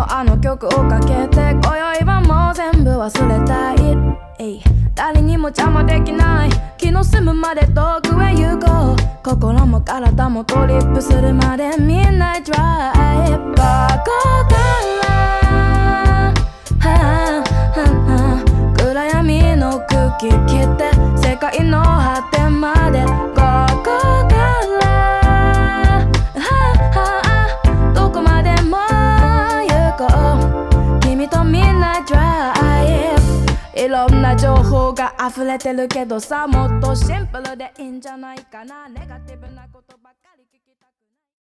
のあの曲をかけて今宵はもう全部忘れたい。誰にも邪魔できない気の済むまで遠くへ行こう。心も体もトリップするまでみんなドライブ。ここから暗闇の空気切って世界の果てまで。ここからどこまでも行こう。君とみんなドライブ。いろんな情報が溢れてるけどさ、もっとシンプルでいいんじゃないかな。ネガティブな言葉